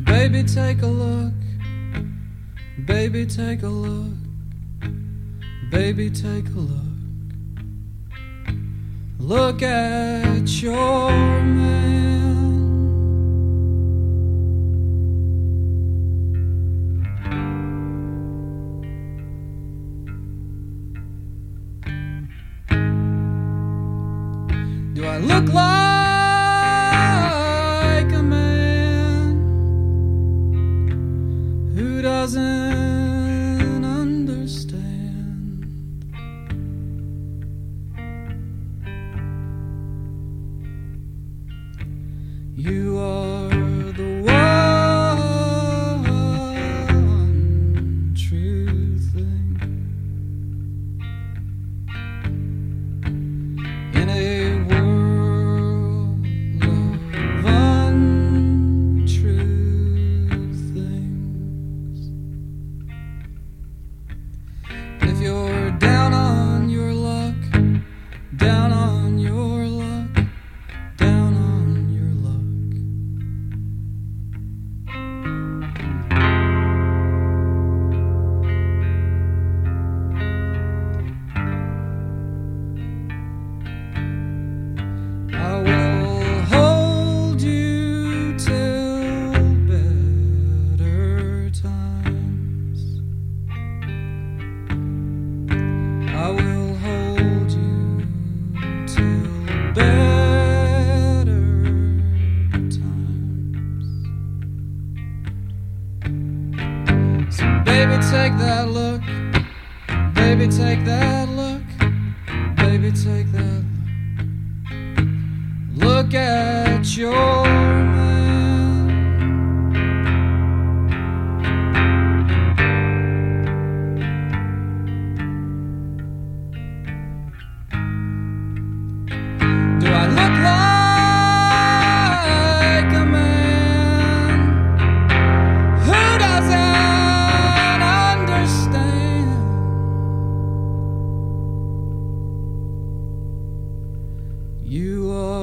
Baby, take a look. Baby, take a look. Baby, take a look. Look at your man. Do I look like a man who doesn't understand? You are the one true thing in a world of untrue things. If you're down on your luck, down on your luck, down on your luck, I will hold you till better times. I will hold you till better times. So baby, take that look. Baby, take that look. Baby, take that look. Look at your man. Do I look like a man who doesn't understand? You are